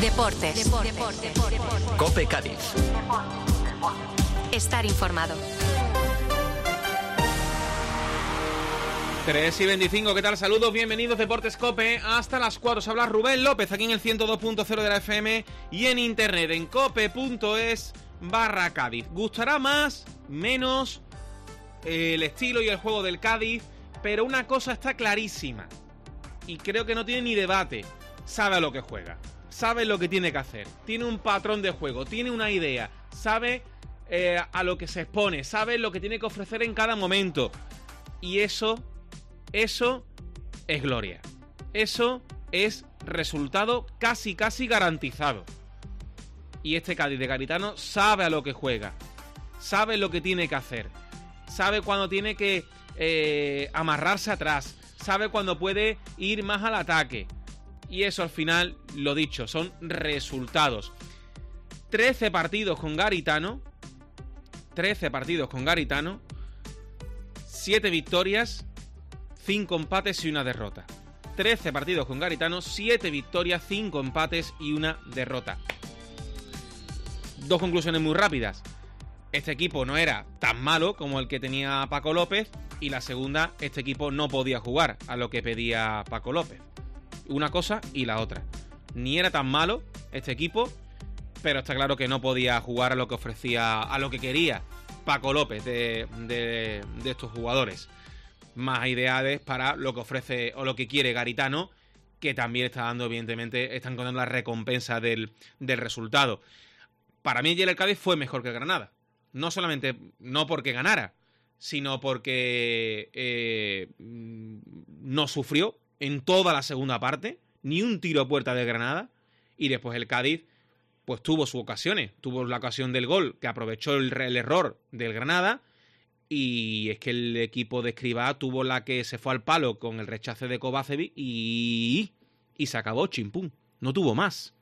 Deportes. COPE Cádiz. Estar informado. 3:25, ¿qué tal? Saludos, bienvenidos Deportes COPE. Hasta las 4 os habla Rubén López, aquí en el 102.0 de la FM y en internet en cope.es/Cádiz. ¿Gustará más, menos el estilo y el juego del Cádiz? Pero una cosa está clarísima y creo que no tiene ni debate. Sabe a lo que juega, sabe lo que tiene que hacer, tiene un patrón de juego, tiene una idea, sabe a lo que se expone, sabe lo que tiene que ofrecer en cada momento. Y eso es gloria. Eso es resultado casi garantizado. Y este Cádiz de Garitano sabe a lo que juega, sabe lo que tiene que hacer, sabe cuándo tiene que amarrarse atrás, sabe cuándo puede ir más al ataque. Y eso al final, lo dicho, son resultados. 13 partidos con Garitano, 7 victorias, 5 empates y una derrota. 13 partidos con Garitano, 7 victorias, 5 empates y una derrota. Dos conclusiones muy rápidas. Este equipo no era tan malo como el que tenía Paco López. Y la segunda, este equipo no podía jugar a lo que pedía Paco López. Una cosa y la otra. Ni era tan malo este equipo, pero está claro que no podía jugar a lo que ofrecía, a lo que quería Paco López de estos jugadores. Más ideales para lo que ofrece o lo que quiere Garitano, que también está dando, evidentemente, están encontrando la recompensa del resultado. Para mí ayer el Cádiz fue mejor que el Granada. No solamente, no porque ganara, sino porque no sufrió en toda la segunda parte, ni un tiro a puerta de Granada, y después el Cádiz pues tuvo sus ocasiones, tuvo la ocasión del gol, que aprovechó el error del Granada, y es que el equipo de Escribá tuvo la que se fue al palo con el rechace de Kovacevic y se acabó, chimpún. No tuvo más.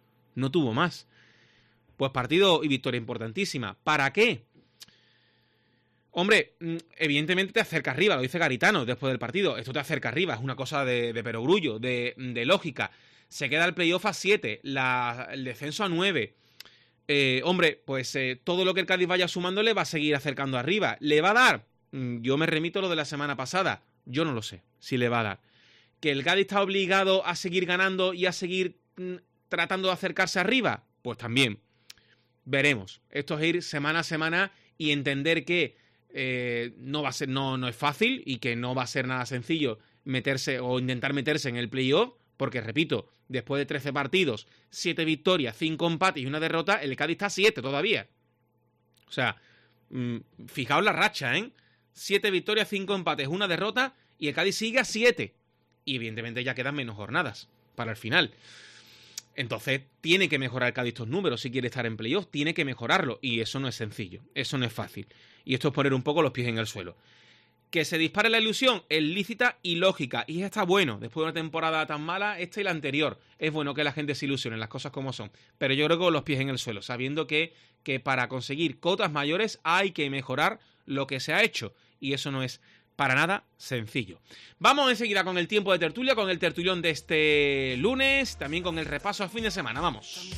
Pues partido y victoria importantísima. ¿Para qué? Hombre, evidentemente te acerca arriba, lo dice Garitano después del partido. Esto te acerca arriba, es una cosa de perogrullo, de lógica. Se queda el playoff a 7, el descenso a 9. Hombre, pues todo lo que el Cádiz vaya sumándole va a seguir acercando arriba. ¿Le va a dar? Yo me remito a lo de la semana pasada. Yo no lo sé si le va a dar. ¿Que el Cádiz está obligado a seguir ganando y a seguir tratando de acercarse arriba? Pues también. Veremos. Esto es ir semana a semana y entender que no va a ser, no es fácil y que no va a ser nada sencillo meterse o intentar meterse en el playoff, porque repito, después de 13 partidos, 7 victorias, 5 empates y una derrota, el Cádiz está a 7 todavía. O sea, fijaos la racha, 7 victorias, 5 empates, una derrota y el Cádiz sigue a 7. Y evidentemente ya quedan menos jornadas para el final. Entonces tiene que mejorar el Cádiz estos números si quiere estar en playoff, tiene que mejorarlo y eso no es sencillo, eso no es fácil. Y esto es poner un poco los pies en el suelo. Que se dispare la ilusión es lícita y lógica y está bueno. Después de una temporada tan mala, esta y la anterior, es bueno que la gente se ilusione, las cosas como son. Pero yo creo que con los pies en el suelo, sabiendo que para conseguir cotas mayores hay que mejorar lo que se ha hecho y eso no es para nada sencillo. Vamos enseguida con el tiempo de tertulia, con el tertulión de este lunes, también con el repaso al fin de semana. Vamos.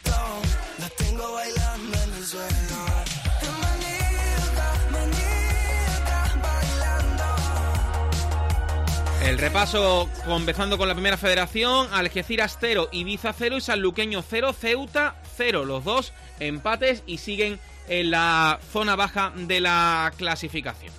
El repaso comenzando con la primera federación: Algeciras 0, Ibiza 0 y Sanluqueño 0, Ceuta 0. Los dos empates y siguen en la zona baja de la clasificación.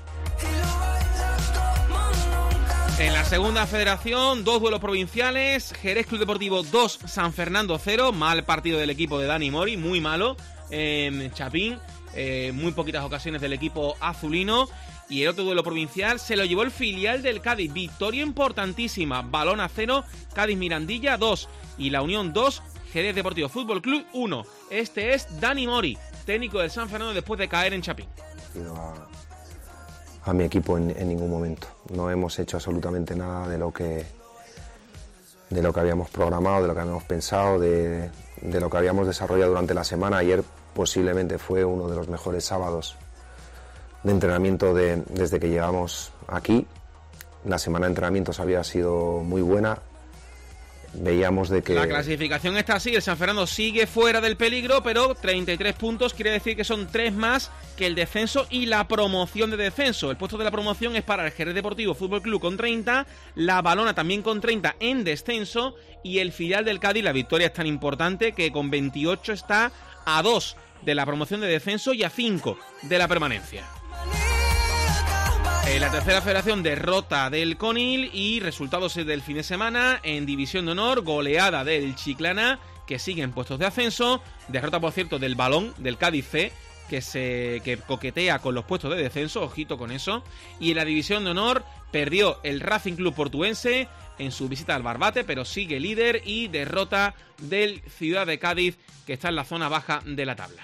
En la segunda federación, 2 duelos provinciales: Jerez Club Deportivo 2, San Fernando 0. Mal partido del equipo de Dani Mori, muy malo en Chapín, muy poquitas ocasiones del equipo azulino. Y el otro duelo provincial se lo llevó el filial del Cádiz, victoria importantísima: Balona 0, Cádiz Mirandilla 2 y La Unión 2, Jerez Deportivo Fútbol Club 1. Este es Dani Mori, técnico del San Fernando después de caer en Chapín. A mi equipo en ningún momento. No hemos hecho absolutamente nada de lo que habíamos programado, de lo que habíamos pensado, de lo que habíamos desarrollado durante la semana. Ayer posiblemente fue uno de los mejores sábados de entrenamiento desde que llegamos aquí. La semana de entrenamientos había sido muy buena. veíamos de que... La clasificación está así, el San Fernando sigue fuera del peligro, pero 33 puntos quiere decir que son 3 más que el descenso y la promoción de descenso. El puesto de la promoción es para el Jerez Deportivo Fútbol Club con 30, la Valona también con 30 en descenso y el filial del Cádiz, la victoria es tan importante que con 28 está a 2 de la promoción de descenso y a 5 de la permanencia. La tercera federación, derrota del Conil y resultados del fin de semana en División de Honor, goleada del Chiclana, que sigue en puestos de ascenso, derrota por cierto del Balón, del Cádiz C, que coquetea con los puestos de descenso, ojito con eso, y en la División de Honor perdió el Racing Club Portuense en su visita al Barbate, pero sigue líder, y derrota del Ciudad de Cádiz, que está en la zona baja de la tabla.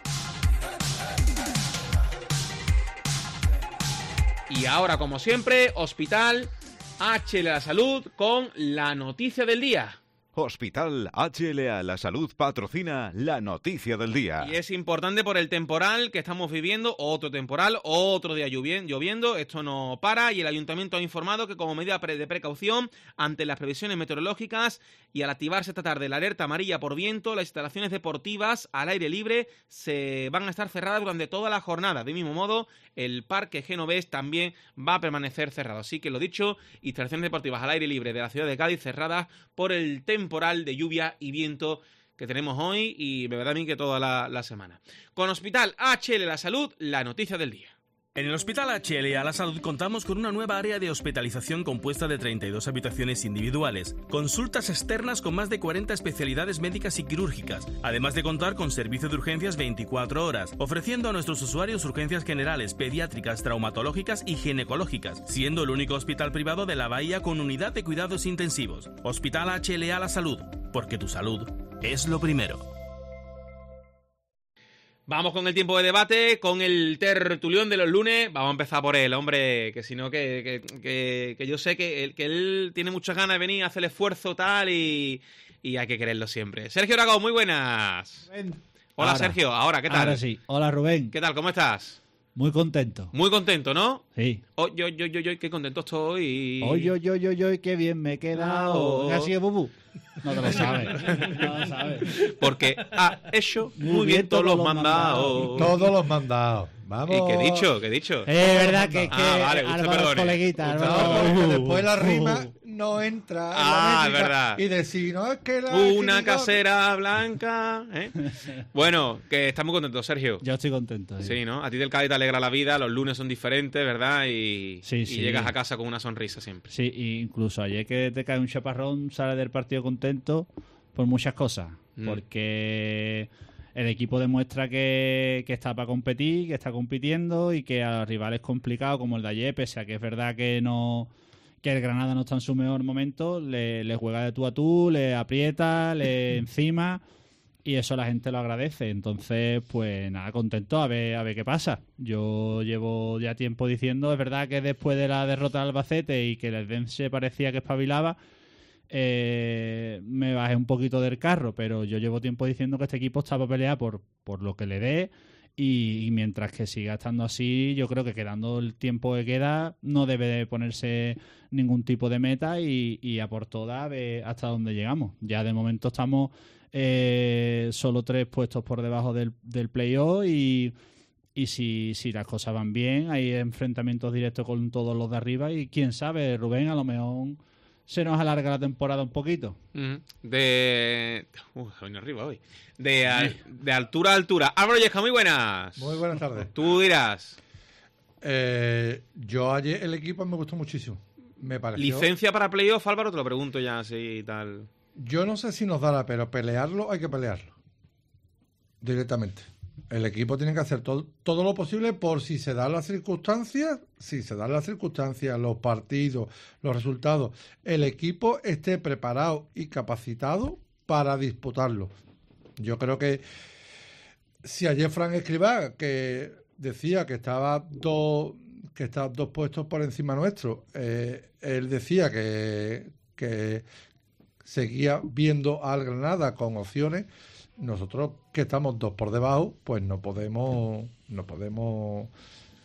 Y ahora, como siempre, Hospital HL a la Salud con la noticia del día. Hospital HL a la Salud patrocina la noticia del día. Y es importante por el temporal que estamos viviendo, otro temporal, otro día lloviendo, esto no para, y el ayuntamiento ha informado que como medida de precaución ante las previsiones meteorológicas y al activarse esta tarde la alerta amarilla por viento, las instalaciones deportivas al aire libre se van a estar cerradas durante toda la jornada. De mismo modo, el Parque Genovés también va a permanecer cerrado. Así que lo dicho, instalaciones deportivas al aire libre de la ciudad de Cádiz cerradas por el temporal de lluvia y viento que tenemos hoy y me verdad a mí que toda la semana. Con Hospital HL La Salud, la noticia del día. En el Hospital HL a la Salud contamos con una nueva área de hospitalización compuesta de 32 habitaciones individuales, consultas externas con más de 40 especialidades médicas y quirúrgicas, además de contar con servicio de urgencias 24 horas, ofreciendo a nuestros usuarios urgencias generales, pediátricas, traumatológicas y ginecológicas, siendo el único hospital privado de la Bahía con unidad de cuidados intensivos. Hospital HL a la Salud, porque tu salud es lo primero. Vamos con el tiempo de debate, con el tertulión de los lunes. Vamos a empezar por él, hombre, que si no, que yo sé que él tiene muchas ganas de venir a hacer el esfuerzo tal y hay que quererlo siempre. Sergio Aragón, muy buenas. Rubén. Hola, Ahora. Sergio, ahora, ¿qué tal? Ahora sí. Hola, Rubén. ¿Qué tal, cómo estás? Muy contento. Muy contento, ¿no? Sí. Yo, qué contento estoy. Oy, qué bien me he quedado. ¿Qué ha sido, Bubu? No te lo sabes. No lo sabes. Porque ha hecho muy bien todos los mandados. Todos los mandados. Vamos. ¿Y qué he dicho? Es verdad que vale, usted Álvaro perdone. coleguita. No, porque después la rima no entra en la métrica. Verdad. Y decir, no, es que la... Una casera blanca, ¿eh? Bueno, que estás muy contento, Sergio. Yo estoy contento. Sí, ¿no? A ti del Cádiz te alegra la vida, los lunes son diferentes, ¿verdad? Y Sí. llegas a casa con una sonrisa siempre. Sí, incluso ayer que te cae un chaparrón, sales del partido contento por muchas cosas. Porque el equipo demuestra que está para competir, que está compitiendo y que a los rivales complicados como el de ayer, pese a que es verdad que el Granada no está en su mejor momento, le juega de tú a tú, le aprieta, le encima, y eso la gente lo agradece. Entonces, pues nada, contento a ver qué pasa. Yo llevo ya tiempo diciendo, es verdad que después de la derrota de Albacete y que el Eldense parecía que espabilaba, me bajé un poquito del carro, pero yo llevo tiempo diciendo que este equipo está para pelear por lo que le dé. Y mientras que siga estando así, yo creo que quedando el tiempo que queda no debe de ponerse ningún tipo de meta y a por todas a ver hasta dónde llegamos. Ya de momento estamos solo 3 puestos por debajo del playoff y si las cosas van bien, hay enfrentamientos directos con todos los de arriba y quién sabe, Rubén, a lo mejor se nos alarga la temporada un poquito. Hoy no arriba hoy. De altura a altura. Álvaro Yesca, muy buenas. Muy buenas tardes. Tú dirás. Yo ayer el equipo me gustó muchísimo. Me pareció... ¿Licencia para playoff, Álvaro? Te lo pregunto ya así y tal. Yo no sé si nos dará, pero pelearlo hay que pelearlo. Directamente. El equipo tiene que hacer todo lo posible por si se dan las circunstancias, los partidos, los resultados, el equipo esté preparado y capacitado para disputarlo. Yo creo que si ayer Fran Escribá, que decía que estaba dos puestos por encima nuestro, él decía que seguía viendo al Granada con opciones. Nosotros que estamos 2 por debajo, pues no podemos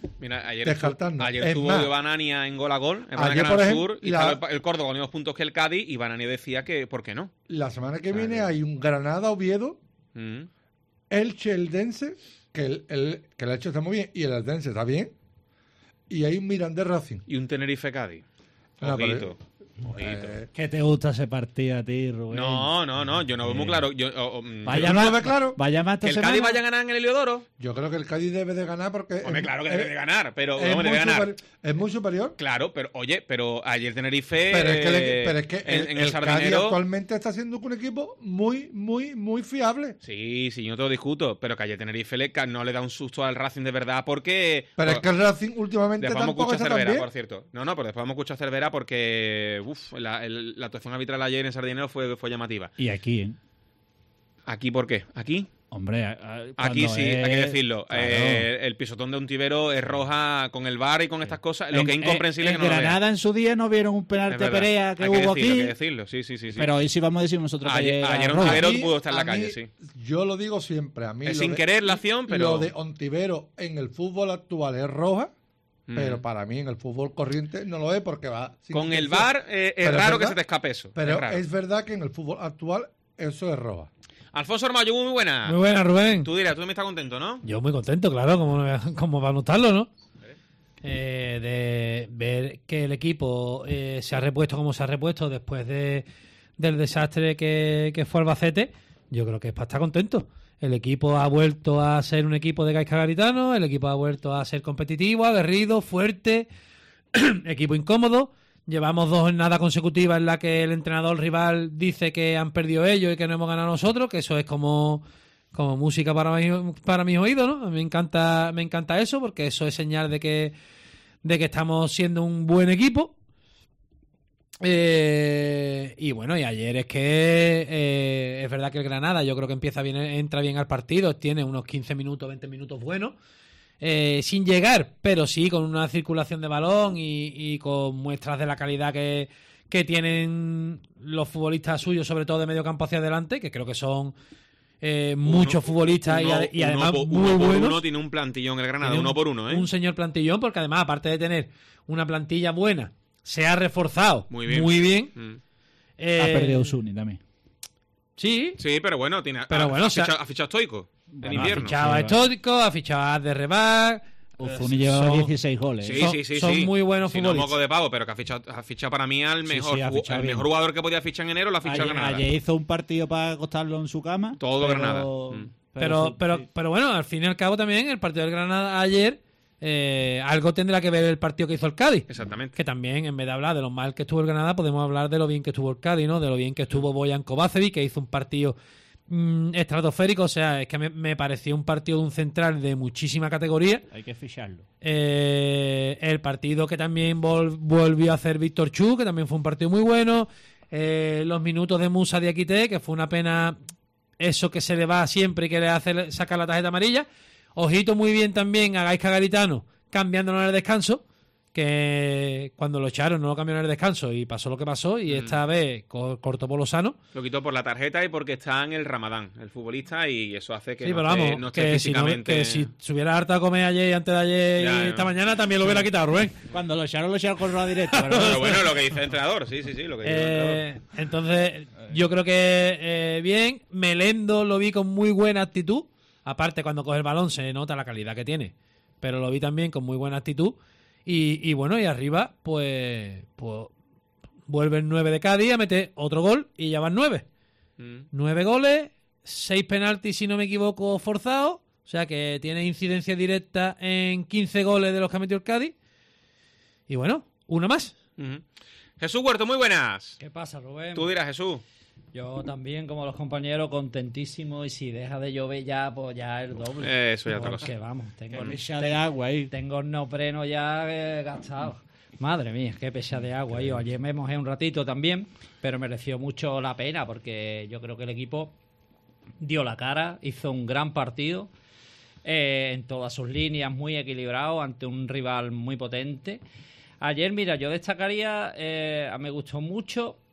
Mira, ayer descartarnos. Es estuvo más, Banania en gol a gol, en ayer, Canal por ejemplo, Sur, y estaba el Córdoba con los mismos puntos que el Cádiz, y Banania decía que ¿por qué no? La semana que O sea, viene que- hay un Granada-Oviedo, Mm. Elche-Eldense, que el Elche está muy bien y el Eldense está bien, y hay un Mirandés-Racing. Y un Tenerife-Cádiz. Ah, pero- Ojito. Ojito. ¿Qué te gusta ese partido a ti, Rubén? No, yo no veo muy claro. Vaya ¿No más, lo ve claro? vaya más esta ¿Que el semana. Cádiz vaya a ganar en el Heliodoro? Yo creo que el Cádiz debe de ganar porque... Hombre, claro que debe de ganar, pero es, hombre, muy debe ganar. es muy superior. Claro, pero oye, pero ayer Tenerife Pero es que en el Cádiz Sardinero actualmente está siendo un equipo muy, muy, muy fiable. Sí, yo no te lo discuto, pero que ayer Tenerife no le da un susto al Racing de verdad porque... Pero es que el Racing últimamente Después hemos tampoco escuchado está a tan Cervera, bien. por cierto. No, pero después hemos escuchado a Cervera porque la actuación arbitral ayer en Sardinero fue llamativa. Y aquí, ¿eh? ¿Aquí por qué? ¿Aquí? Hombre, Aquí sí, hay que decirlo. Claro. El pisotón de Untivero es roja con el VAR y con estas cosas. Lo que es incomprensible es en que no lo Granada vean. en su día no vieron un Es penalti verdad. Perea que Hay hubo decirlo, aquí. hay que decirlo, sí. Pero hoy sí vamos a decir nosotros que Ayer era roja. Ontivero A mí- pudo estar en la a calle, mí, sí. Yo lo digo siempre. A mí Es lo sin de- querer la acción, pero... Lo de Ontivero en el fútbol actual es roja, pero para mí en el fútbol corriente no lo es porque va... sin Con el intención. VAR es Pero raro que verdad- se te escape eso. Pero raro. es verdad que en el fútbol actual eso es roja. Alfonso Armayo, muy buena. Muy buena, Rubén. Tú dirás, tú me estás contento, ¿no? Yo muy contento, claro, como va a notarlo, ¿no? De ver que el equipo se ha repuesto como se ha repuesto después del desastre que fue Albacete, yo creo que es para estar contento. El equipo ha vuelto a ser un equipo de Gaisca Garitano, el equipo ha vuelto a ser competitivo, aguerrido, fuerte, equipo incómodo. Llevamos 2 jornadas consecutivas en las que el entrenador rival dice que han perdido ellos y que no hemos ganado nosotros, que eso es como música para mis oídos, ¿no? A mí me encanta eso, porque eso es señal de que estamos siendo un buen equipo. Y bueno, y ayer es que es verdad que el Granada yo creo que entra bien al partido, tiene unos 15 minutos, 20 minutos buenos. Sin llegar, pero sí con una circulación de balón y con muestras de la calidad que tienen los futbolistas suyos, sobre todo de medio campo hacia adelante, que creo que son muchos futbolistas y además muy uno por buenos. uno tiene un plantillón el Granada, Tiene uno por uno, ¿eh? Un señor plantillón, porque además, aparte de tener una plantilla buena, se ha reforzado Muy bien. bien. Ha perdido Usuni también. Sí, Sí, pero bueno, Pero ha fichado Stoico en Bueno, ha invierno. fichado a Estótico, ha fichado a de Rebac. Uzuni lleva 16 goles. Sí, son muy buenos Sí, no futbolistas. moco de pavo, pero que ha fichado para mí al Sí, mejor, sí, ha fichado el bien. mejor jugador que podía fichar en enero, lo ha fichado Ayer, Granada. ayer hizo un partido para acostarlo en su cama. Todo pero- Granada. Pero bueno, al fin y al cabo también el partido del Granada ayer algo tendrá que ver el partido que hizo el Cádiz. Exactamente. Que también, en vez de hablar de lo mal que estuvo el Granada, podemos hablar de lo bien que estuvo el Cádiz, ¿no? De lo bien que estuvo Bojan Kovacevic, que hizo un partido estratosférico. O sea, es que me pareció un partido de un central de muchísima categoría. Hay que ficharlo. El partido que también volvió a hacer Víctor Chu, que también fue un partido muy bueno. Los minutos de Musa Diakité, que fue una pena eso que se le va siempre y que le hace sacar la tarjeta amarilla. Ojito muy bien también a Gaisca Garitano cambiándolo en el descanso, que cuando lo echaron no lo cambiaron en el descanso y pasó lo que pasó, y esta vez cortó por lo sano. Lo quitó por la tarjeta y porque está en el Ramadán, el futbolista, y eso hace que Sí, no, pero esté, vamos, no esté que físicamente... que si se hubiera hartado a comer ayer y antes de ayer Ya, y ya. esta mañana también lo hubiera quitado, Rubén. Cuando lo echaron con rueda directa. Pero Pero bueno, lo que dice el entrenador, sí, lo que dice el entrenador. Entonces, yo creo que bien. Melendo lo vi con muy buena actitud. Aparte, cuando coge el balón se nota la calidad que tiene. Pero lo vi también con muy buena actitud. Y bueno, y arriba, pues vuelve el 9 de Cádiz a meter otro gol y ya van 9. 9 goles, 6 penaltis, si no me equivoco, forzados. O sea que tiene incidencia directa en 15 goles de los que ha metido el Cádiz. Y bueno, uno más. Ujú. Jesús Huerto, muy buenas. ¿Qué pasa, Rubén? Tú dirás, Jesús. Yo también, como los compañeros, contentísimo. Y si deja de llover ya, pues ya el doble. Eso ya otra Porque, cosa. vamos, tengo Pecha de agua ahí. tengo el neopreno ya gastado. Madre mía, qué pesa de agua. Yo ayer me mojé un ratito también, pero mereció mucho la pena porque yo creo que el equipo dio la cara, hizo un gran partido en todas sus líneas, muy equilibrado ante un rival muy potente. Ayer, mira, yo destacaría, me gustó mucho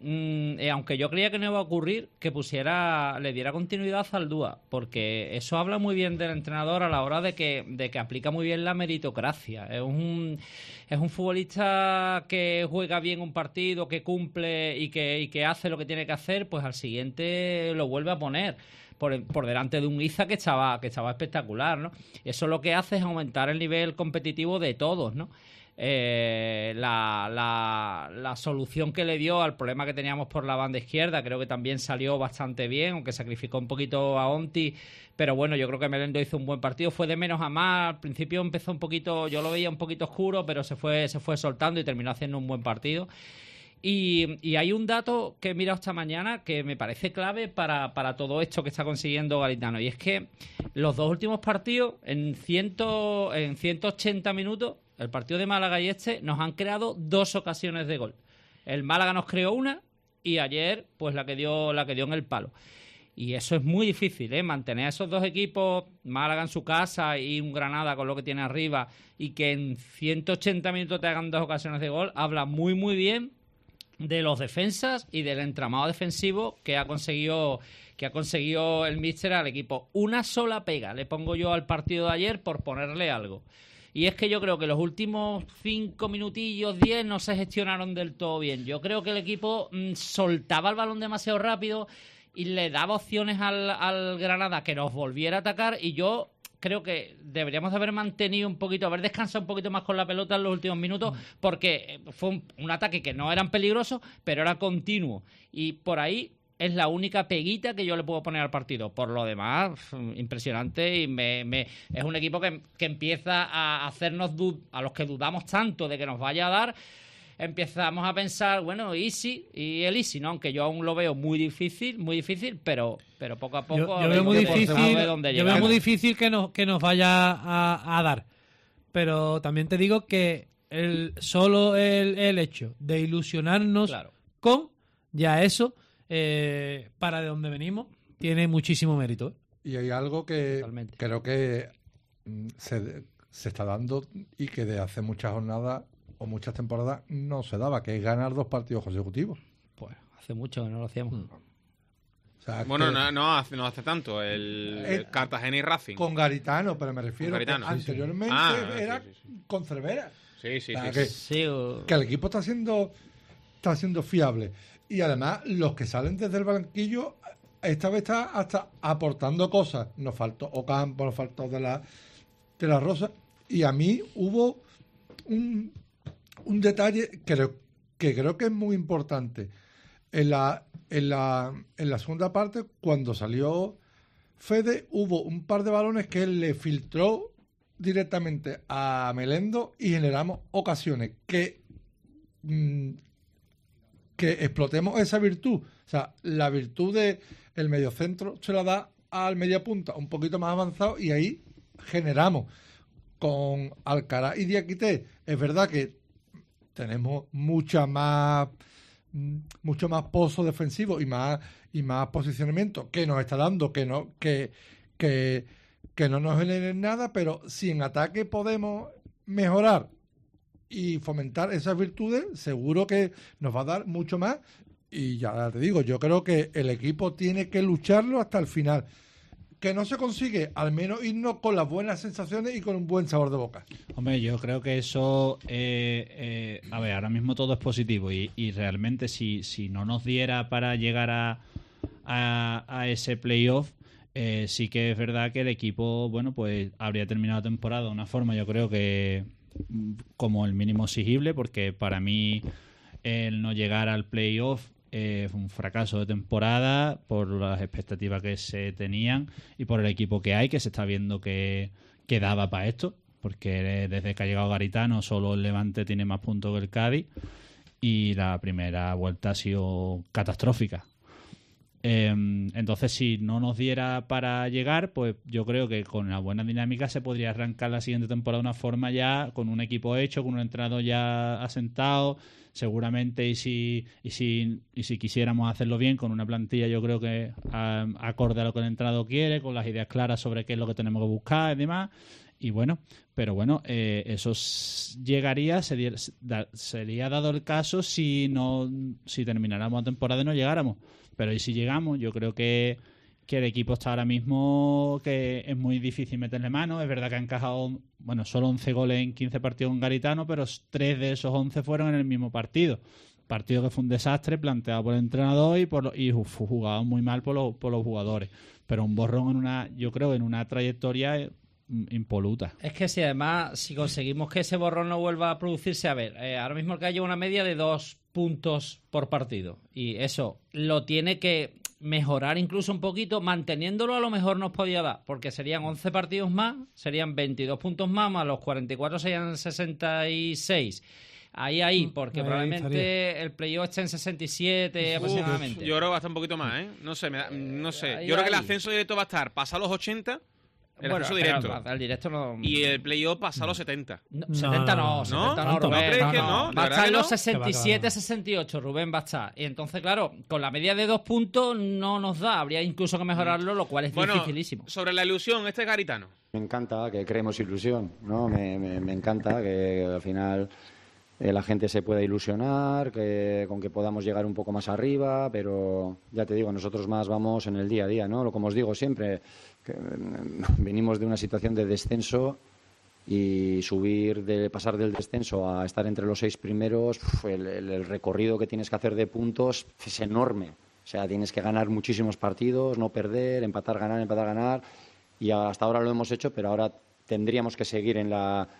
aunque yo creía que no iba a ocurrir, que le diera continuidad a Zaldúa, porque eso habla muy bien del entrenador a la hora de que aplica muy bien la meritocracia. Es un futbolista que juega bien un partido, que cumple y que hace lo que tiene que hacer, pues al siguiente lo vuelve a poner por delante de un Iza que estaba espectacular, ¿no? Eso lo que hace es aumentar el nivel competitivo de todos, ¿no? La solución que le dio al problema que teníamos por la banda izquierda creo que también salió bastante bien, aunque sacrificó un poquito a Onti, pero bueno, yo creo que Melendo hizo un buen partido, fue de menos a más. Al principio empezó un poquito, yo lo veía un poquito oscuro, pero se fue soltando y terminó haciendo un buen partido. Y hay un dato que he mirado esta mañana que me parece clave para todo esto que está consiguiendo Garitano, y es que los dos últimos partidos en 180 minutos, el partido de Málaga y nos han creado 2 ocasiones de gol. El Málaga nos creó una y ayer pues la que dio en el palo. Y eso es muy difícil, mantener a esos dos equipos, Málaga en su casa y un Granada con lo que tiene arriba, y que en 180 minutos te hagan 2 ocasiones de gol, habla muy muy bien de los defensas y del entramado defensivo que ha conseguido el míster al equipo. Una sola pega le pongo yo al partido de ayer por ponerle algo. Y es que yo creo que los últimos 5 minutillos, 10, no se gestionaron del todo bien. Yo creo que el equipo soltaba el balón demasiado rápido y le daba opciones al Granada que nos volviera a atacar, y yo creo que deberíamos de haber mantenido un poquito, haber descansado un poquito más con la pelota en los últimos minutos, porque fue un ataque que no eran peligrosos, pero era continuo. Y por ahí es la única peguita que yo le puedo poner al partido. Por lo demás, impresionante, y es un equipo que empieza a hacernos a los que dudamos tanto de que nos vaya a dar, empezamos a pensar, bueno, easy, y el easy, ¿no? Aunque yo aún lo veo muy difícil, pero poco a poco yo veo muy difícil que nos vaya a dar. Pero también te digo que solo el hecho de ilusionarnos con ya eso, para de donde venimos, tiene muchísimo mérito. Y hay algo que totalmente creo que se está dando y que de hace muchas jornadas o muchas temporadas no se daba, que es ganar 2 partidos consecutivos. Pues hace mucho que no lo hacíamos. O sea, bueno, no hace tanto el Cartagena y Racing. Con Garitano, pero me refiero que anteriormente era con Cervera. Sí. Que el equipo está siendo fiable. Y además, los que salen desde el banquillo, esta vez está hasta aportando cosas. Nos faltó Ocampo, nos faltó de la Rosa. Y a mí hubo un detalle que creo que es muy importante. En la segunda parte, cuando salió Fede, hubo un par de balones que él le filtró directamente a Melendo y generamos ocasiones que explotemos esa virtud. O sea, la virtud del mediocentro se la da al mediapunta un poquito más avanzado, y ahí generamos. Con Alcaraz y Diakité es verdad que tenemos mucho más pozo defensivo y más posicionamiento que nos está dando, que no nos generen nada, pero si en ataque podemos mejorar y fomentar esas virtudes, seguro que nos va a dar mucho más. Y ya te digo, yo creo que el equipo tiene que lucharlo hasta el final. Que no se consigue, al menos irnos con las buenas sensaciones y con un buen sabor de boca. Hombre, yo creo que eso, a ver, ahora mismo todo es positivo, y realmente si no nos diera para llegar a ese playoff, sí que es verdad que el equipo, bueno, pues habría terminado la temporada de una forma, yo creo que como el mínimo exigible, porque para mí el no llegar al playoff fue un fracaso de temporada por las expectativas que se tenían y por el equipo que hay, que se está viendo que daba para esto, porque desde que ha llegado Garitano solo el Levante tiene más puntos que el Cádiz, y la primera vuelta ha sido catastrófica. Entonces, si no nos diera para llegar, pues yo creo que con la buena dinámica se podría arrancar la siguiente temporada de una forma ya con un equipo hecho, con un entrenador ya asentado, seguramente, y si quisiéramos hacerlo bien, con una plantilla, yo creo que acorde a lo que el entrenador quiere, con las ideas claras sobre qué es lo que tenemos que buscar y demás, Y bueno, pero bueno, eso llegaría, sería dado el caso si termináramos la temporada y no llegáramos. Pero y si llegamos, yo creo que el equipo está ahora mismo que es muy difícil meterle mano. Es verdad que ha encajado, solo 11 goles en 15 partidos en Garitano, pero 3 de esos 11 fueron en el mismo partido. Partido que fue un desastre planteado por el entrenador y jugado muy mal por los jugadores. Pero un borrón yo creo, en una trayectoria impoluta. Es que si conseguimos que ese borrón no vuelva a producirse, ahora mismo el que lleva una media de 2 puntos por partido. Y eso lo tiene que mejorar incluso un poquito, manteniéndolo a lo mejor nos podía dar, porque serían 11 partidos más, serían 22 puntos más los 44 serían 66. Ahí, porque ahí probablemente estaría. El playoff está en 67 aproximadamente. Yo creo que va a estar un poquito más, ¿eh? No sé. Yo creo que el ascenso directo va a estar pasado los 80. El ascenso directo. El directo no. Y el playoff pasa a los 70. 70 no, Rubén. ¿Crees que no? Va a estar en los 67, 68, Rubén va a estar. Y entonces, claro, con la media de 2 puntos no nos da. Habría incluso que mejorarlo, lo cual es dificilísimo. Sobre la ilusión, Garitano. Me encanta que creemos ilusión, ¿no? Me encanta que al final la gente se pueda ilusionar, con que podamos llegar un poco más arriba, pero ya te digo, nosotros más vamos en el día a día, ¿no? Como os digo siempre, que venimos de una situación de descenso y pasar del descenso a estar entre los 6 primeros, el recorrido que tienes que hacer de puntos es enorme. O sea, tienes que ganar muchísimos partidos, no perder, empatar, ganar, y hasta ahora lo hemos hecho, pero ahora tendríamos que seguir en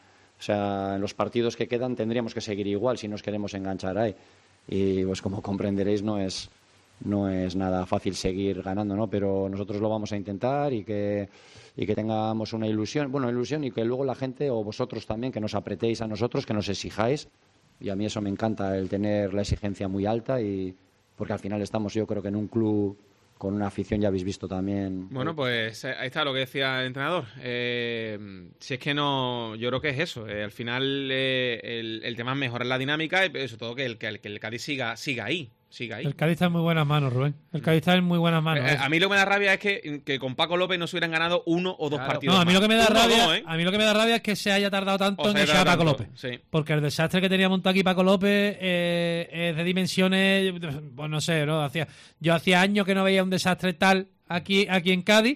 los partidos que quedan tendríamos que seguir igual si nos queremos enganchar ahí. Y pues como comprenderéis no es nada fácil seguir ganando, ¿no? Pero nosotros lo vamos a intentar y que tengamos una ilusión y que luego la gente o vosotros también que nos apretéis a nosotros, que nos exijáis. Y a mí eso me encanta, el tener la exigencia muy alta, y porque al final estamos, yo creo que en un club con una afición, ya habéis visto también. Bueno, pues ahí está lo que decía el entrenador. Si es que no, yo creo que es eso. Al final el tema es mejorar la dinámica y sobre todo que el Cádiz siga ahí. El Cádiz está en muy buenas manos, Rubén. El Cádiz está en muy buenas manos. A mí lo que me da rabia es que con Paco López no se hubieran ganado 1 o 2 partidos. No, a mí lo que me da rabia es que se haya tardado tanto en echar a Paco López. Sí. Porque el desastre que tenía montado aquí Paco López es de dimensiones, pues no sé, ¿no? Yo hacía años que no veía un desastre tal aquí en Cádiz,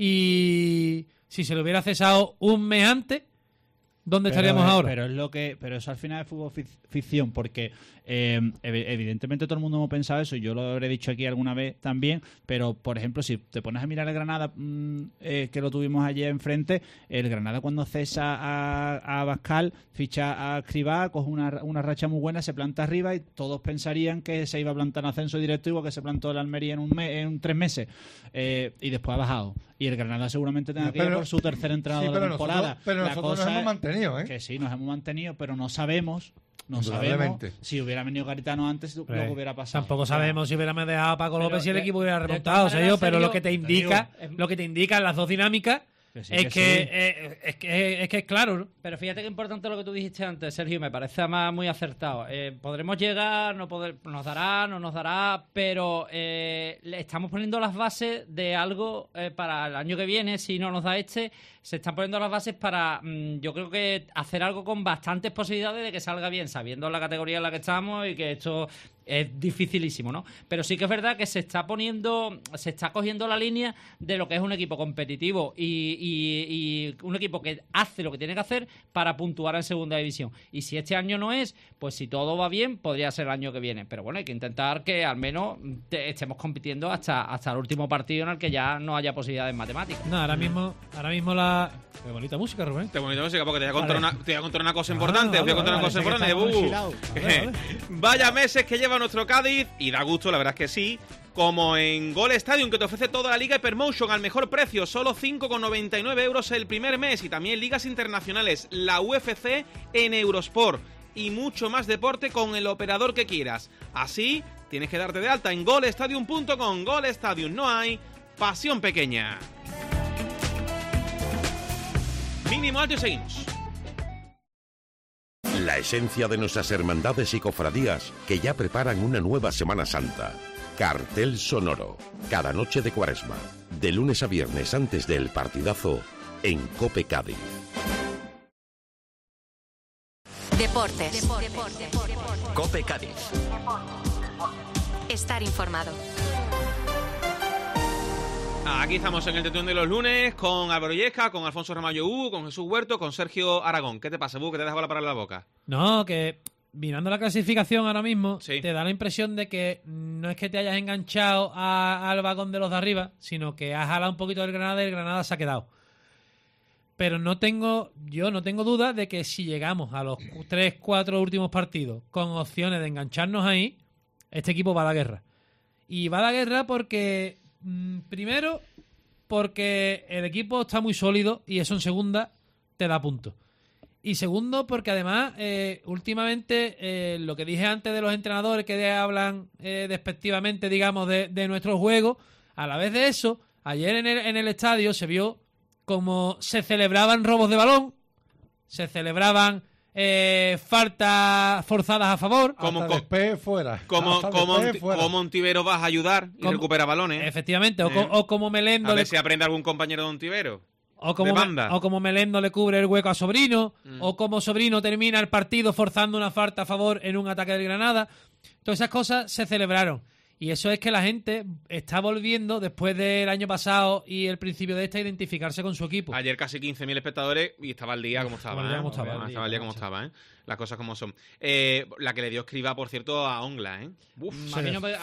y si se lo hubiera cesado un mes antes, ¿dónde estaríamos ahora? Pero eso al final es fútbol ficción, porque evidentemente todo el mundo hemos pensado eso, y yo lo habré dicho aquí alguna vez también, pero por ejemplo, si te pones a mirar el Granada, que lo tuvimos ayer enfrente, el Granada cuando cesa a Abascal, ficha a Escribá, coge una racha muy buena, se planta arriba, y todos pensarían que se iba a plantar en ascenso directo, igual que se plantó el Almería en 3 meses, y después ha bajado. Y el Granada seguramente tenga que ir por su tercer entrenador de la temporada. Pero nosotros nos hemos mantenido, ¿eh? Que sí, nos hemos mantenido, pero no sabemos si hubiera venido Garitano antes, lo que hubiera pasado. Tampoco sabemos si hubiéramos dejado a Paco López si el equipo hubiera remontado, pero lo que te indica en las dos dinámicas es que es claro, ¿no? Pero fíjate que importante lo que tú dijiste antes, Sergio, me parece además muy acertado. Podremos llegar, nos dará, no nos dará, pero le estamos poniendo las bases de algo para el año que viene. Si no nos da se están poniendo las bases para, yo creo que hacer algo con bastantes posibilidades de que salga bien, sabiendo la categoría en la que estamos y que esto es dificilísimo, ¿no? Pero sí que es verdad que se está cogiendo la línea de lo que es un equipo competitivo y un equipo que hace lo que tiene que hacer para puntuar en segunda división. Y si este año no es, pues si todo va bien, podría ser el año que viene. Pero bueno, hay que intentar que al menos estemos compitiendo hasta el último partido en el que ya no haya posibilidades matemáticas. No, ahora mismo Qué bonita música, Rubén. Qué bonita música, porque te voy a contar una cosa importante. Vaya meses que lleva nuestro Cádiz, y da gusto, la verdad es que sí. Como en Gol Stadium, que te ofrece toda la Liga Hypermotion al mejor precio, solo 5,99 euros el primer mes. Y también ligas internacionales, la UFC en Eurosport. Y mucho más deporte con el operador que quieras. Así, tienes que darte de alta en golstadium.com. Gol Stadium, no hay pasión pequeña. Mínimo alto y seguimos. La esencia de nuestras hermandades y cofradías que ya preparan una nueva Semana Santa. Cartel sonoro. Cada noche de Cuaresma. De lunes a viernes antes del partidazo en COPE Cádiz. Deportes. Cope Cádiz. Estar informado. Aquí estamos en el Tetón de los lunes con Álvaro Yesca, con Alfonso Ramallo con Jesús Huerto, con Sergio Aragón. ¿Qué te pasa, Bu? Que te dejas la palabra en la boca. No, que mirando la clasificación ahora mismo, te da la impresión de que no es que te hayas enganchado al vagón de los de arriba, sino que has jalado un poquito del Granada y el Granada se ha quedado. Pero no tengo duda de que si llegamos a los 3-4 últimos partidos con opciones de engancharnos ahí, este equipo va a la guerra. Y va a la guerra porque, primero, porque el equipo está muy sólido y eso en segunda te da puntos. Y segundo, porque además, últimamente, lo que dije antes de los entrenadores que hablan despectivamente, digamos, de nuestro juego, a la vez de eso, ayer en el estadio se vio como se celebraban robos de balón, se celebraban faltas forzadas a favor. Como fuera. Como Ontivero vas a ayudar y recupera balones. Efectivamente, o como Melendo... A ver si aprende algún compañero de Ontivero. O como Melendo le cubre el hueco a Sobrino, o como Sobrino termina el partido forzando una falta a favor en un ataque del Granada. Todas esas cosas se celebraron. Y eso es que la gente está volviendo, después del año pasado y el principio de a identificarse con su equipo. Ayer casi 15.000 espectadores y estaba el día como estaba. Estaba el día como estaba, ¿eh? Las cosas como son. La que le dio Escribá, por cierto, a Ongla, ¿eh? A mí no me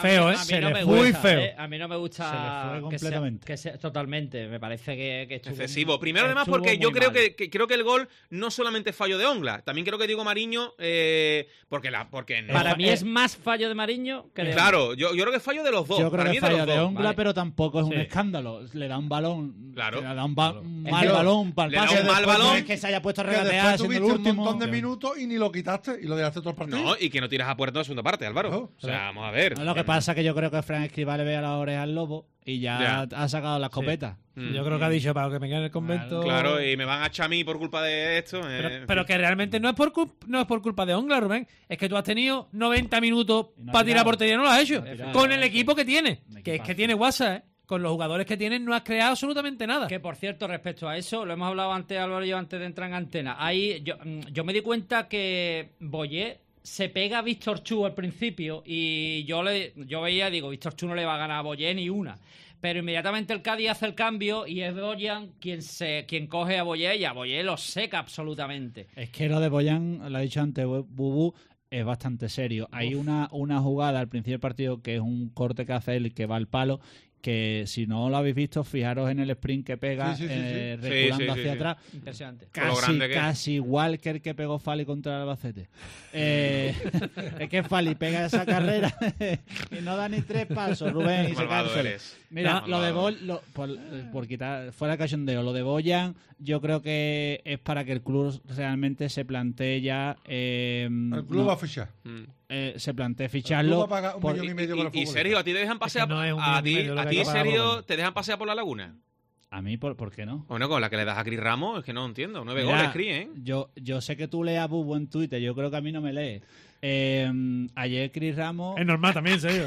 gusta. A mí no me gusta. Se le fue completamente. Totalmente. Me parece que estuvo excesivo. Primero, además, porque yo creo que el gol no solamente es fallo de Ongla. También creo que Diego Mariño. Porque para mí es más fallo de Mariño que de Claro, yo creo que es fallo de los dos. Yo creo para que es fallo de Ongla, pero tampoco es un escándalo. Le da un balón. Claro. Le da un mal balón para el pase. Le da un mal balón. No es que se haya puesto a regatear haciendo el último. Un montón de minutos y ni lo quitaste y lo dejaste todo el partido. No, y que no tiras a puerta en la segunda parte, Álvaro. O sea, vamos a ver. Lo que pasa es que yo creo que Fran Escribá le ve a las orejas al lobo y ya ha sacado la escopeta. Yo creo que ha dicho para que me quede en el convento. Claro, y me van a echar a mí por culpa de esto. Pero que realmente no es por culpa de Ongla, Rubén. Es que tú has tenido 90 minutos para tirar portería y no lo has hecho. Con el equipo que tiene. Que es que tiene WhatsApp, Con los jugadores que tienen no has creado absolutamente nada. Que, por cierto, respecto a eso, lo hemos hablado antes, Álvaro y yo, antes de entrar en antena. Ahí yo me di cuenta que Boyé se pega a Víctor Chu al principio y yo veía, digo, Víctor Chu no le va a ganar a Boyé ni una. Pero inmediatamente el Cádiz hace el cambio y es Boyan quien coge a Boyé y a Boyé lo seca absolutamente. Es que lo de Boyan, lo ha dicho antes Bubu, es bastante serio. Hay una jugada al principio del partido que es un corte que hace él que va al palo, que si no lo habéis visto, fijaros en el sprint que pega reculando hacia atrás. Impresionante. Casi igual que el que pegó Fali contra el Albacete. Es que Fali pega esa carrera y no da ni 3 pasos, Rubén, y se cae el suelo. Mira, lo de por quitar fuera de cachondeo, lo de Boyan, yo creo que es para que el club realmente se plantee ya. El club va a fichar. Se plantea ficharlo. Y Sergio, ¿a ti te dejan pasear? ¿A ti, Sergio, te dejan pasear por la Laguna? A mí, ¿por qué no? Bueno, con la que le das a Cris Ramos, es que no entiendo. 9 goles, Cris, ¿eh? Yo sé que tú lees a Bubu en Twitter, yo creo que a mí no me lees. Ayer Cris Ramos... Es normal también, Sergio.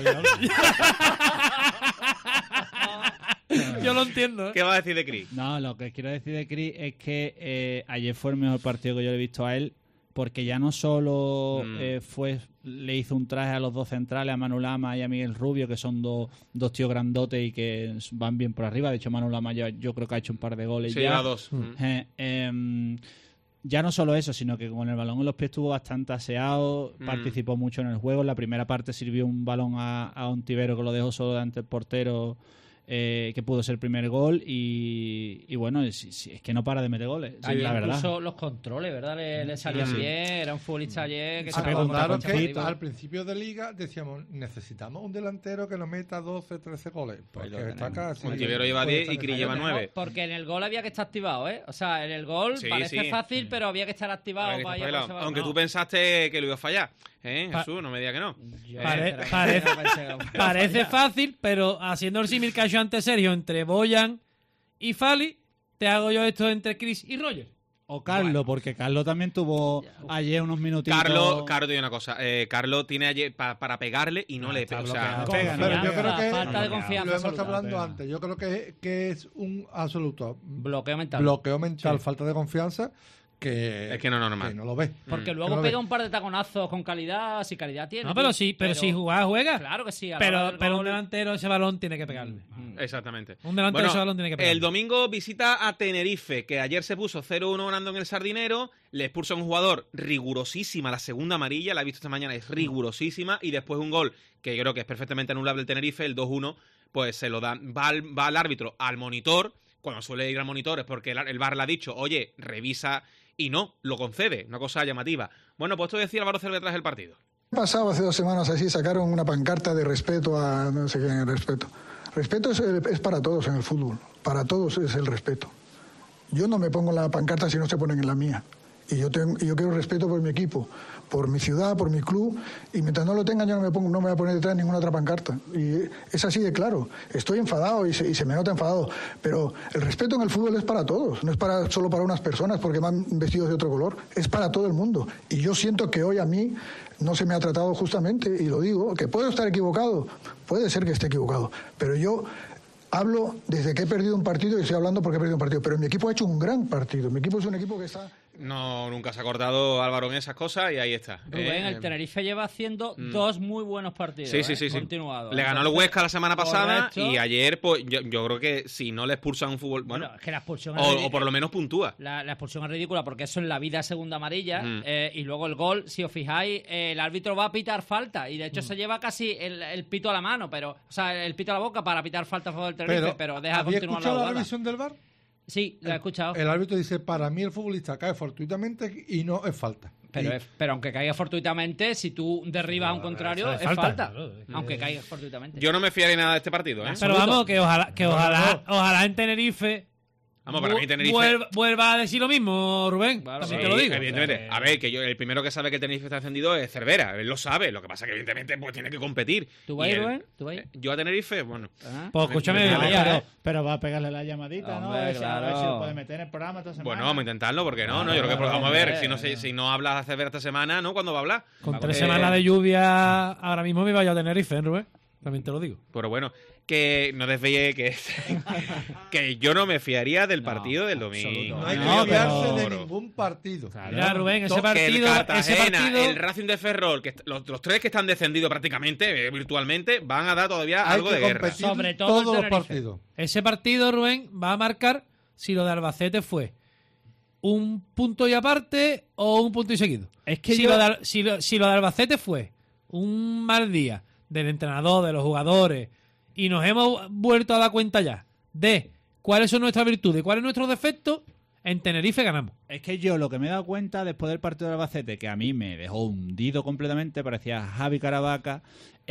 Yo lo entiendo. ¿Qué vas a decir de Cris? No, lo que quiero decir de Cris es que ayer fue el mejor partido que yo le he visto a él, porque ya no solo le hizo un traje a los dos centrales, a Manu Lama y a Miguel Rubio, que son dos tíos grandotes y que van bien por arriba. De hecho, Manu Lama yo creo que ha hecho un par de goles ya. Lleva 2. Ya no solo eso, sino que con el balón en los pies estuvo bastante aseado, participó mucho en el juego. En la primera parte sirvió un balón a Ontivero que lo dejó solo delante del portero, que pudo ser el primer gol y bueno, es que no para de meter goles, la verdad. Incluso los controles, ¿verdad? Le salían bien, era un futbolista ayer que se preguntaron que al principio de liga decíamos, necesitamos un delantero que nos meta 12, 13 goles. Pues está casi. Ontivero lleva 10 y Cris lleva 9. Porque en el gol había que estar activado, ¿eh? O sea, en el gol parece fácil, pero había que estar activado. Aunque tú pensaste que lo iba a fallar. Jesús, no me digas que no. Parece fácil, pero haciendo el símil que ha hecho antes Sergio entre Boyan y Fali, te hago yo esto entre Cris y Roger. O Carlos, porque Carlos también tuvo ayer unos minutitos. Carlos te digo una cosa. Carlos tiene ayer para pegarle y no le pega. O sea, pero yo creo que falta de confianza. Lo hemos estado hablando antes. Yo creo que es un absoluto bloqueo mental. Bloqueo mental, falta de confianza. que es que no es normal. Que no lo ve. Porque luego pega un par de taconazos con calidad, si calidad tiene. No, pero si juega. Claro que sí. Pero un delantero ese balón tiene que pegarle. Exactamente. Un delantero ese balón tiene que pegarle. El domingo visita a Tenerife, que ayer se puso 0-1 ganando en el Sardinero. Le expulsa a un jugador rigurosísima, la segunda amarilla, la he visto esta mañana, es rigurosísima. Y después un gol que yo creo que es perfectamente anulable el Tenerife, el 2-1, pues se lo da. Va al árbitro al monitor. Cuando suele ir al monitor es porque el VAR le ha dicho, oye, revisa, y no, lo concede, una cosa llamativa. Bueno, pues esto decía Álvaro Cervera tras el partido. Pasado hace 2 semanas así, sacaron una pancarta de respeto a no sé quién, respeto. Respeto es para todos en el fútbol, para todos es el respeto. Yo no me pongo en la pancarta si no se ponen en la mía. Y yo quiero respeto por mi equipo, por mi ciudad, por mi club, y mientras no lo tengan yo no me voy a poner detrás de ninguna otra pancarta. Y es así de claro. Estoy enfadado y se me nota enfadado, pero el respeto en el fútbol es para todos, no es solo para unas personas porque van vestidos de otro color, es para todo el mundo. Y yo siento que hoy a mí no se me ha tratado justamente, y lo digo, que puedo estar equivocado, puede ser que esté equivocado, pero yo hablo desde que he perdido un partido y estoy hablando porque he perdido un partido, pero mi equipo ha hecho un gran partido, mi equipo es un equipo que está... No, nunca se ha cortado Álvaro en esas cosas y ahí está. Rubén, el Tenerife lleva haciendo 2 muy buenos partidos. Sí. Continuados. Le ganó el Huesca la semana pasada y ayer, pues yo creo que si no le expulsan un fútbol... Bueno, es que la expulsión o por lo menos puntúa. La expulsión es ridícula porque eso en la vida es segunda amarilla y luego el gol, si os fijáis, el árbitro va a pitar falta y de hecho se lleva casi el pito a la mano, pero o sea, el pito a la boca para pitar falta a favor del Tenerife, pero deja continuar la jugada. ¿Había escuchado la revisión del VAR? Sí, lo he escuchado. El árbitro dice, para mí el futbolista cae fortuitamente y no es falta. Pero aunque caiga fortuitamente, si tú derribas a un contrario, es falta. Aunque caiga fortuitamente. Yo no me fiaré nada de este partido, ¿eh? Pero vamos, que ojalá en Tenerife... Vamos, para mí Tenerife... Vuelva a decir lo mismo, Rubén. Claro, te lo digo. Evidentemente. A ver, que el primero que sabe que Tenerife está encendido es Cervera. Él lo sabe. Lo que pasa es que evidentemente pues tiene que competir. ¿Tú vas, Rubén? Yo a Tenerife, bueno. Pues escúchame. Pero va a pegarle la llamadita, hombre, ¿no? A ver si lo puede meter en el programa esta semana. Bueno, vamos a intentarlo, porque no, yo creo que vamos a ver. Si no hablas a Cervera esta semana, ¿no? ¿Cuándo va a hablar? Con 3 semanas de lluvia, ahora mismo me vaya a Tenerife, Rubén. También te lo digo. Pero bueno, que no desveillé que yo no me fiaría del partido del domingo. No hay que fiarse de ningún partido. Mira, Rubén, ese partido... El Cartagena, el Racing de Ferrol, que los 3 que están descendidos prácticamente, virtualmente, van a dar todavía algo de guerra. Sobre todo todos los partidos. Ese partido, Rubén, va a marcar si lo de Albacete fue un punto y aparte o un punto y seguido. Es que si lo de Albacete fue un mal día del entrenador, de los jugadores, y nos hemos vuelto a dar cuenta ya de cuáles son nuestras virtudes y cuáles son nuestros defectos, en Tenerife ganamos. Es que yo lo que me he dado cuenta después del partido de Albacete, que a mí me dejó hundido completamente, parecía Javi Caravaca,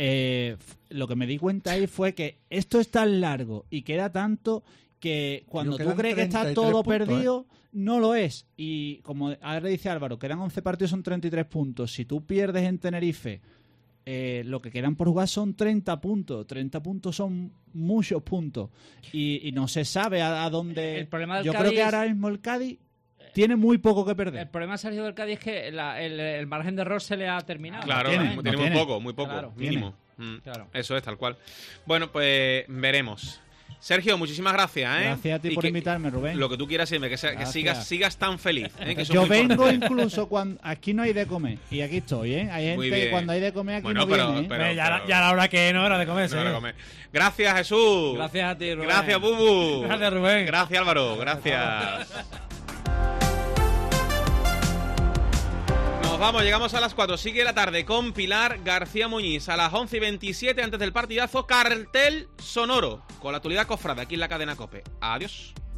lo que me di cuenta ahí fue que esto es tan largo y queda tanto que cuando tú crees que está todo perdido, no lo es. Y como ahora dice Álvaro, quedan 11 partidos, son 33 puntos. Si tú pierdes en Tenerife... lo que quedan por jugar son 30 puntos. 30 puntos son muchos puntos. Y no se sabe a dónde... El problema del Yo Cádiz creo que ahora mismo el Cádiz tiene muy poco que perder. El problema, Sergio, del Cádiz es que el margen de error se le ha terminado. Claro, tiene muy poco, claro, mínimo. Claro. Eso es, tal cual. Bueno, pues veremos. Sergio, muchísimas gracias, ¿eh? Gracias a ti por invitarme, Rubén. Lo que tú quieras siempre, que sigas tan feliz. Que yo vengo incluso cuando aquí no hay de comer. Y aquí estoy, ¿eh? Hay gente que cuando hay de comer aquí no viene, ¿eh? Ya la hora que no era de comer, Gracias, Jesús. Gracias a ti, Rubén. Gracias, Bubu. Gracias, Rubén. Gracias, Álvaro. Gracias. Vamos, llegamos a las 4. Sigue la tarde con Pilar García Muñiz. A las 11:27, antes del partidazo, cartel sonoro con la actualidad cofrada aquí en la cadena COPE. Adiós.